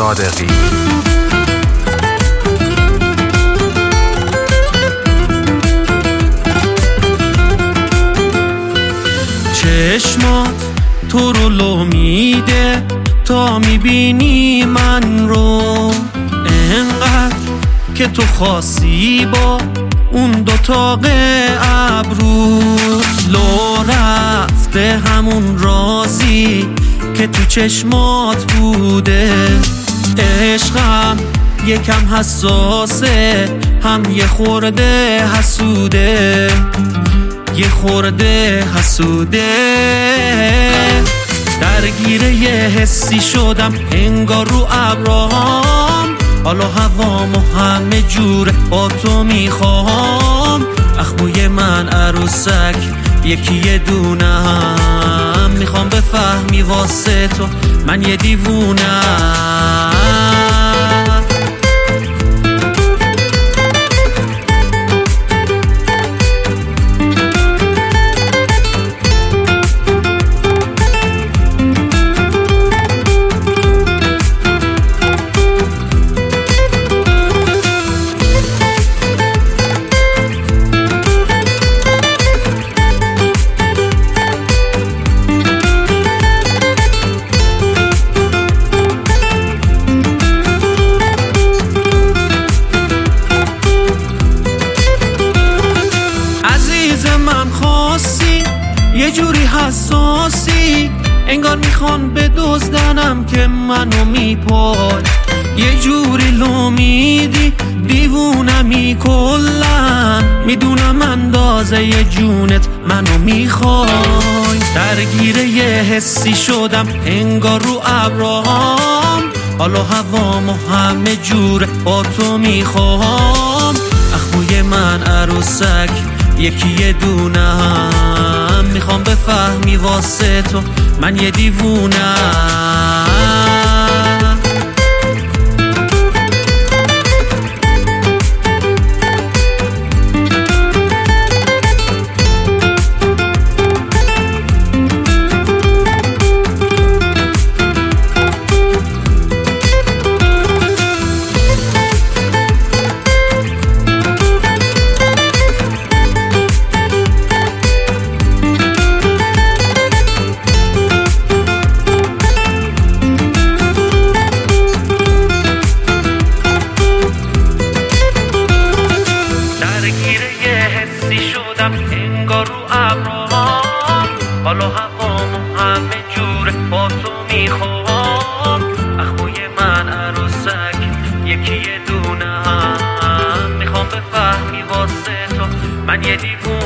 صادقی. چشمات تو رو لو میده تا میبینی من رو، انقدر که تو خاصی با اون دوتا ابروت، لو رفته همون رازی که تو چشمات بوده. عشقم یکم حساسه، هم یه خورده حسوده، یه خورده حسوده. درگیر یه حسی شدم انگار رو ابرام، حالا هوامو همه جوره با تو میخوام. اخموی من عروسک یکی یه دونم، میخوام بفهمی واسه تو من یه دیوونم. یه جوری حساسی انگار میخوان بدزدنم که منو میپای، یه جوری لو میدی دیوونمی کلن، میدونم اندازه یه جونت منو میخوای. درگیر یه حسی شدم انگار رو ابرام، حالا هوامو همه جوره با تو میخوام. اخوی من عروسک یکی یه دونم، میخوام بفهمی واسه تو من یه دیوونم. انگار رو ابرام، حالا هوامو همه جوره با تو میخوام. اخوی من عروسک یکی یه دونم، میخوام بفهمی واسه تو من یه دیوونم.